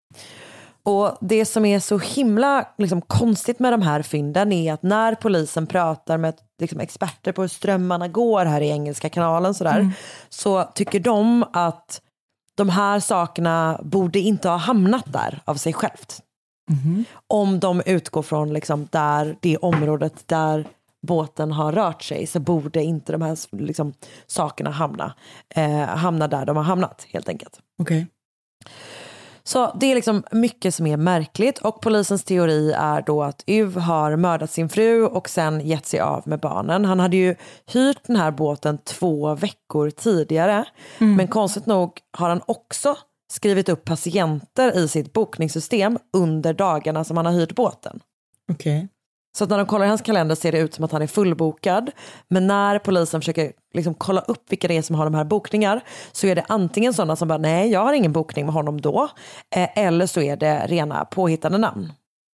Och det som är så himla liksom konstigt med de här fynden är att när polisen pratar med liksom experter på hur strömmarna går här i Engelska kanalen så tycker de att de här sakerna borde inte ha hamnat där av sig självt. Om de utgår från liksom det området där båten har rört sig så borde inte de här liksom sakerna hamna där de har hamnat helt enkelt. Okej. Så det är liksom mycket som är märkligt och polisens teori är då att Yves har mördat sin fru och sen gett sig av med barnen. Han hade ju hyrt den här båten 2 veckor tidigare men konstigt nog har han också skrivit upp patienter i sitt bokningssystem under dagarna som han har hyrt båten. Okej. Så att när de kollar i hans kalender ser det ut som att han är fullbokad. Men när polisen försöker liksom kolla upp vilka det är som har de här bokningar så är det antingen sådana som bara nej, jag har ingen bokning med honom då. Eller så är det rena påhittade namn.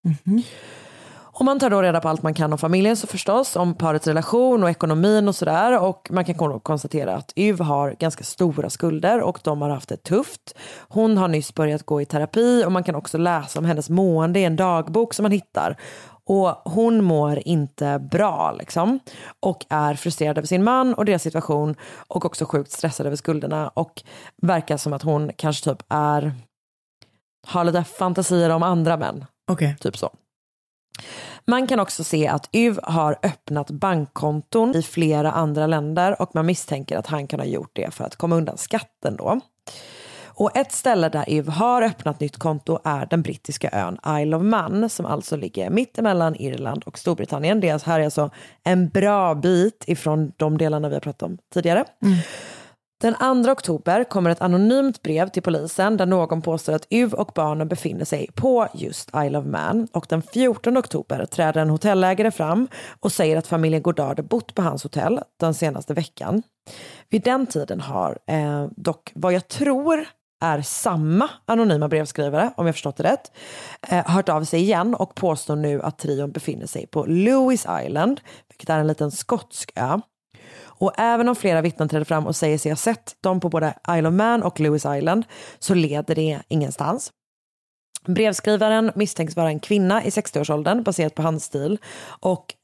Och man tar då reda på allt man kan om familjen så förstås, om parets relation och ekonomin och sådär. Och man kan konstatera att Yves har ganska stora skulder och de har haft det tufft. Hon har nyss börjat gå i terapi och man kan också läsa om hennes mående i en dagbok som man hittar. Och hon mår inte bra liksom. Och är frustrerad över sin man och deras situation. Och också sjukt stressad över skulderna. Och verkar som att hon kanske typ har lite fantasier om andra män. Okej. Typ så. Man kan också se att Yves har öppnat bankkonton i flera andra länder. Och man misstänker att han kan ha gjort det för att komma undan skatten då. Och ett ställe där Yves har öppnat nytt konto är den brittiska ön Isle of Man som alltså ligger mitt emellan Irland och Storbritannien. Det här är alltså en bra bit ifrån de delarna vi har pratat om tidigare. Den 2 oktober kommer ett anonymt brev till polisen där någon påstår att Yves och barnen befinner sig på just Isle of Man. Och den 14 oktober träder en hotellägare fram och säger att familjen Goddard bott på hans hotell den senaste veckan. Vid den tiden har dock vad jag tror är samma anonyma brevskrivare, om jag förstått det rätt, hört av sig igen och påstår nu att trion befinner sig på Lewis Island, vilket är en liten skotsk ö. Och även om flera vittnen träder fram och säger sig ha sett dem på både Isle of Man och Lewis Island så leder det ingenstans. Brevskrivaren misstänks vara en kvinna i 60-årsåldern baserat på handstil och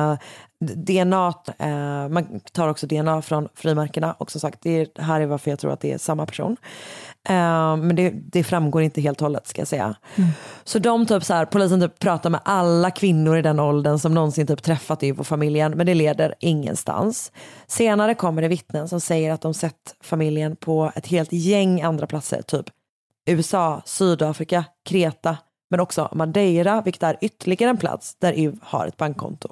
DNA, man tar också DNA från frimärkena och som sagt, det här är varför jag tror att det är samma person. Men det framgår inte helt hållet ska jag säga. Så polisen typ pratar med alla kvinnor i den åldern som någonsin typ träffat Yves och familjen, men det leder ingenstans. Senare kommer det vittnen som säger att de sett familjen på ett helt gäng andra platser, typ USA, Sydafrika, Kreta, men också Madeira, vilket är ytterligare en plats där Yves har ett bankkonto.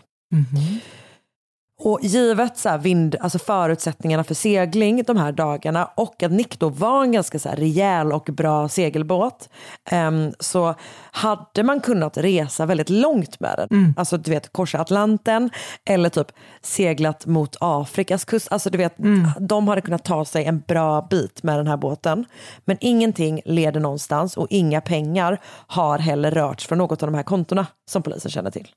Och givet alltså förutsättningarna för segling de här dagarna och att Nick då var en ganska rejäl och bra segelbåt så hade man kunnat resa väldigt långt med den. Alltså du vet, korsa Atlanten eller typ seglat mot Afrikas kust. Alltså du vet, de hade kunnat ta sig en bra bit med den här båten. Men ingenting leder någonstans och inga pengar har heller rörts från något av de här kontona som polisen känner till.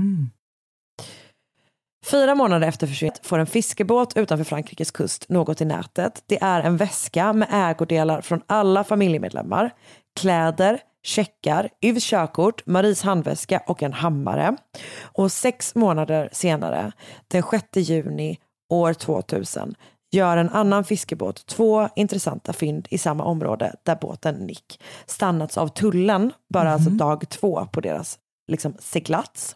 4 månader efter försvinnet får en fiskebåt utanför Frankrikes kust något i nätet. Det är en väska med ägodelar från alla familjemedlemmar. Kläder, checkar, Yves körkort, Maries handväska och en hammare. Och 6 månader senare, den 6 juni år 2000, gör en annan fiskebåt 2 intressanta fynd i samma område där båten Nick stannats av tullen bara alltså dag 2 på deras liksom seglats.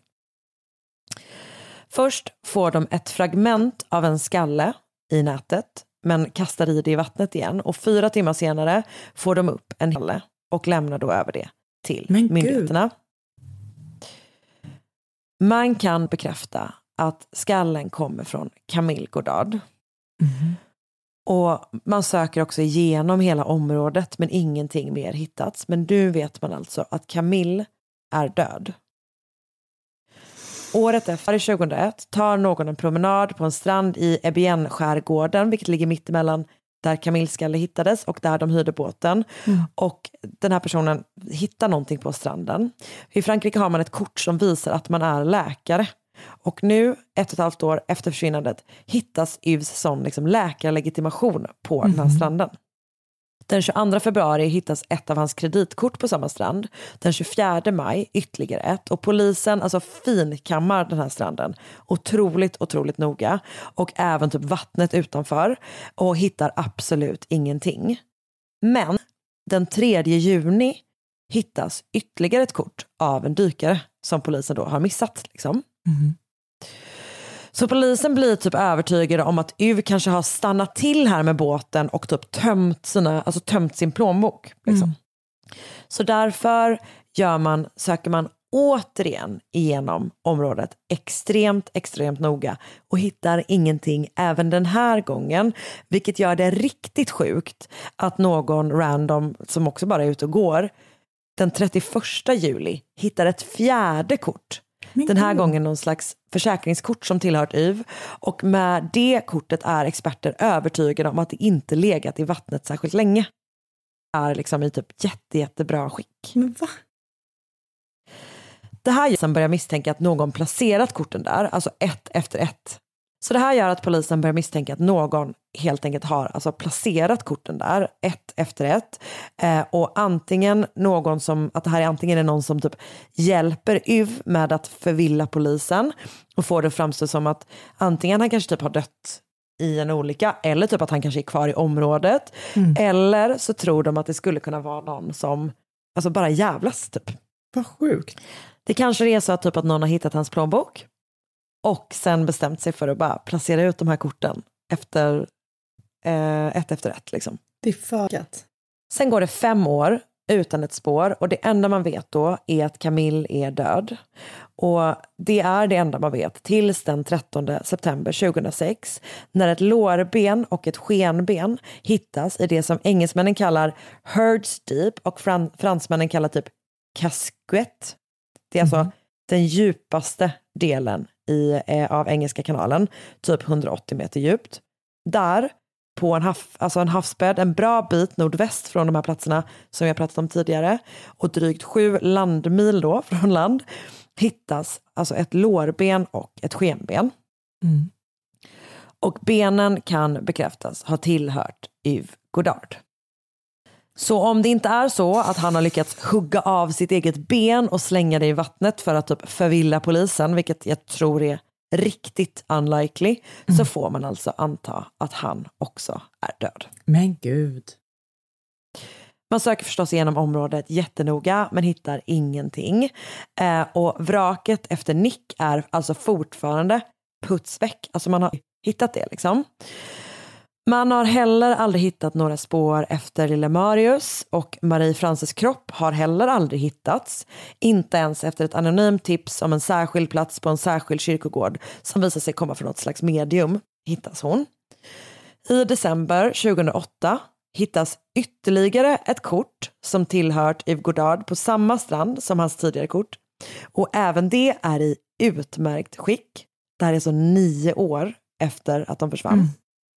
Först får de ett fragment av en skalle i nätet men kastar i det i vattnet igen och 4 timmar senare får de upp en skalle och lämnar då över det till myndigheterna. Man kan bekräfta att skallen kommer från Camille Godard. Och man söker också igenom hela området men ingenting mer hittats. Men nu vet man alltså att Camille är död. Året efter, 2001, tar någon en promenad på en strand i Ebienne-skärgården, vilket ligger mitt emellan där Camille skalle hittades och där de hyrde båten. Och den här personen hittar någonting på stranden. I Frankrike har man ett kort som visar att man är läkare. Och nu, 1,5 år efter försvinnandet, hittas Yves sån liksom läkarlegitimation på den här stranden. Den 22 februari hittas ett av hans kreditkort på samma strand. Den 24 maj ytterligare ett. Och polisen alltså finkammar den här stranden otroligt noga. Och även typ vattnet utanför. Och hittar absolut ingenting. Men den 3 juni hittas ytterligare ett kort av en dykare som polisen då har missat liksom. Så polisen blir typ övertygade om att Yves kanske har stannat till här med båten och typ tömt sin plånbok liksom. Så därför söker man återigen igenom området extremt noga och hittar ingenting även den här gången, vilket gör det riktigt sjukt att någon random som också bara är ute och går den 31 juli hittar ett 4:e kort. Den här gången någon slags försäkringskort som tillhört Yves. Och med det kortet är experter övertygade om att det inte legat i vattnet särskilt länge. Det är liksom i typ jättebra skick. Men va? Det här gör att polisen börjar misstänka att någon placerat korten där, alltså ett efter ett. Så det här gör att polisen börjar misstänka att någon helt enkelt har alltså placerat korten där, ett efter ett. Och antingen att det här är antingen någon som typ hjälper Yves med att förvilla polisen och får det framstå som att antingen han kanske typ har dött i en olycka eller typ att han kanske är kvar i området. Eller så tror de att det skulle kunna vara någon som alltså bara jävlas typ. Vad sjukt. Det kanske är så att typ att någon har hittat hans plånbok och sen bestämt sig för att bara placera ut de här korten efter ett efter ett liksom. Det är fagat. Sen går det 5 år utan ett spår och det enda man vet då är att Camille är död. Och det är det enda man vet tills den 13 september 2006 när ett lårben och ett skenben hittas i det som engelsmännen kallar Heard's Deep och fransmännen kallar typ Casquette. Det är alltså den djupaste delen av Engelska kanalen, typ 180 meter djupt. Där på en havsbädd en bra bit nordväst från de här platserna som jag pratat om tidigare och drygt 7 landmil då från land hittas alltså ett lårben och ett skenben. Och benen kan bekräftas ha tillhört Yves Godard. Så om det inte är så att han har lyckats hugga av sitt eget ben och slänga det i vattnet för att typ förvilla polisen, vilket jag tror är riktigt unlikely, så får man alltså anta att han också är död. Men gud. Man söker förstås igenom området jättenoga men hittar ingenting. Och vraket efter Nick är alltså fortfarande putsväck. Alltså man har hittat det liksom. Man har heller aldrig hittat några spår efter lilla Marius och Marie Frances kropp har heller aldrig hittats. Inte ens efter ett anonymt tips om en särskild plats på en särskild kyrkogård som visar sig komma från något slags medium hittas hon. I december 2008 hittas ytterligare ett kort som tillhört Yves Godard på samma strand som hans tidigare kort. Och även det är i utmärkt skick. Det här är så 9 år efter att de försvann.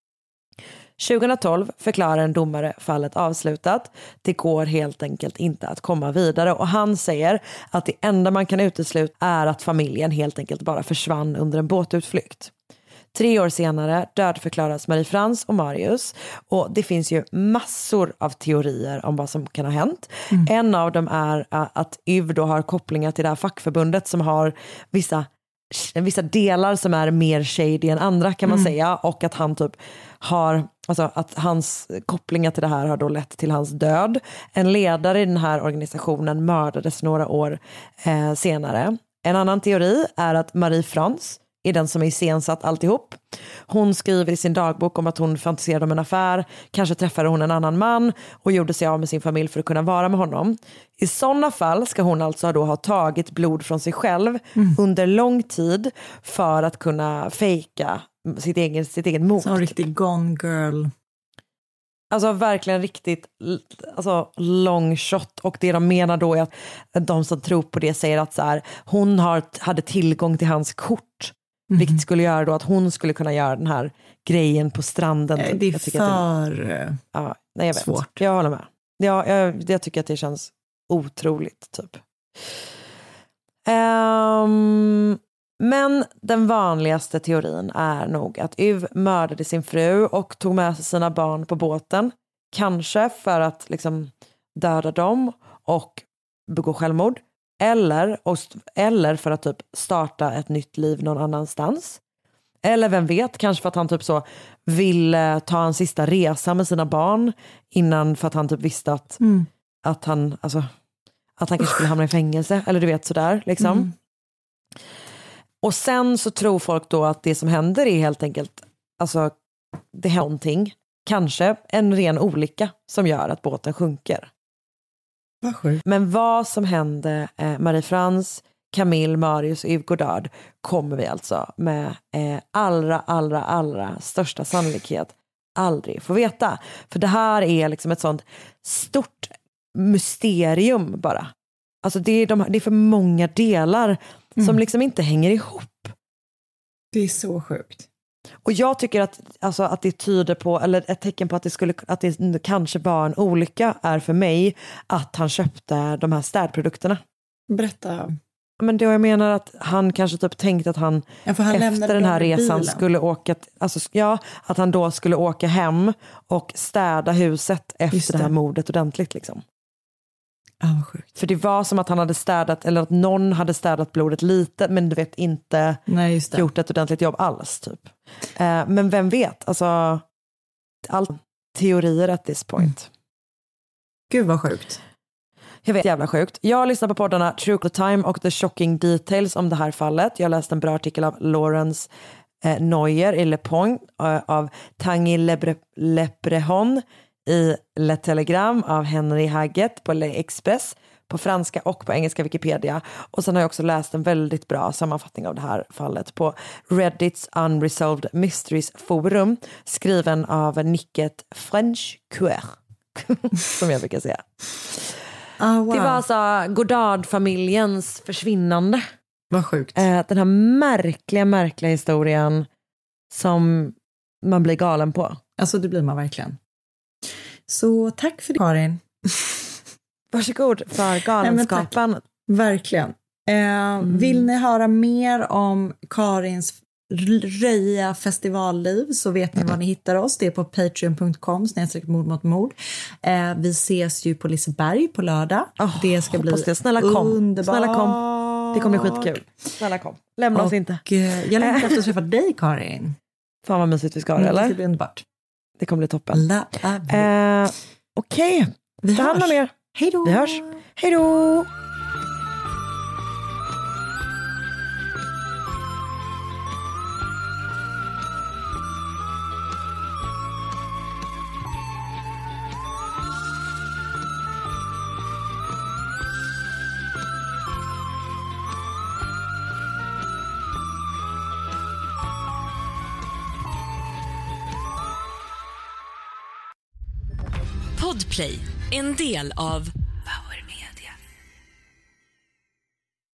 2012 förklarar en domare fallet avslutat. Det går helt enkelt inte att komma vidare och han säger att det enda man kan utesluta är att familjen helt enkelt bara försvann under en båtutflykt. 3 år senare dödförklaras Marie Frans och Marius och det finns ju massor av teorier om vad som kan ha hänt. En av dem är att Yves då har kopplingar till det här fackförbundet som har vissa vissa delar som är mer shady än andra kan man säga, och att han typ har, alltså att hans kopplingar till det här har då lett till hans död. En ledare i den här organisationen mördades några år senare. En annan teori är att Marie France är den som är iscensatt alltihop. Hon skriver i sin dagbok om att hon fantiserade om en affär, kanske träffade hon en annan man och gjorde sig av med sin familj för att kunna vara med honom. I sådana fall ska hon alltså då ha tagit blod från sig själv under lång tid för att kunna fejka sitt eget mord. Så en riktig gone girl. Alltså verkligen riktigt, alltså long shot. Och det de menar då är att de som tror på det säger att så här, hon hade tillgång till hans kort. Vilket skulle göra då att hon skulle kunna göra den här grejen på stranden. Det är för svårt. Jag håller med. Jag tycker att det känns otroligt typ. Men den vanligaste teorin är nog att Yves mördade sin fru och tog med sig sina barn på båten. Kanske för att liksom döda dem och begå självmord. Eller för att typ starta ett nytt liv någon annanstans. Eller vem vet, kanske för att han typ så ville ta en sista resa med sina barn innan, för att han typ visste att han kanske skulle hamna i fängelse. Eller du vet sådär liksom. Och sen så tror folk då att det som händer är helt enkelt, alltså det händer någonting. Kanske en ren olycka som gör att båten sjunker. Men vad som hände Marie France, Camille, Marius och Yves Godard kommer vi alltså med allra största sannolikhet aldrig få veta. För det här är liksom ett sånt stort mysterium bara. Alltså det är för många delar som liksom inte hänger ihop. Det är så sjukt. Och jag tycker att det tyder på, eller ett tecken på att det kanske var en olycka är för mig att han köpte de här städprodukterna. Berätta. Men det jag menar att han kanske typ tänkte att han efter den här resan skulle åka, att han då skulle åka hem och städa huset efter det här mordet ordentligt liksom. Ja, sjukt. För det var som att han hade städat, eller att någon hade städat blodet lite, men du vet inte gjort ett ordentligt jobb alls typ. Men vem vet, alltså all teorier at this point. Gud vad sjukt. Jag vet, jävla sjukt. Jag lyssnar på poddarna True Crime och The Shocking Details om det här fallet. Jag läste en bra artikel av Laurence Neuer i Le Point, av Tanguy Lebrehon i Le Telegram, av Henry Haggett på Le Express på franska och på engelska Wikipedia. Och sen har jag också läst en väldigt bra sammanfattning av det här fallet på Reddits Unresolved Mysteries forum, skriven av Nicket Frenchcoeur som jag brukar säga. Oh, wow. Det var alltså Godard-familjens försvinnande. Vad sjukt. Den här märkliga historien som man blir galen på. Alltså det blir man verkligen. Så tack för det, Karin. Varsågod för galenskapen. Verkligen. Vill ni höra mer om Karins röja festivalliv så vet ni var ni hittar oss. Det är på patreon.com/mord. Vi ses ju på Liseberg på lördag. Det ska bli underbart. Snälla kom. Det kommer bli skitkul. Snälla kom. Lämna oss inte. Jag längtar efter att träffa dig, Karin. Fan vad mysigt vi ska ha det, eller? Det ska bli underbart. Det kommer bli toppen. Okej. Vi hörs. Mer. Hej då. Vi hörs. Hej då. Podplay, en del av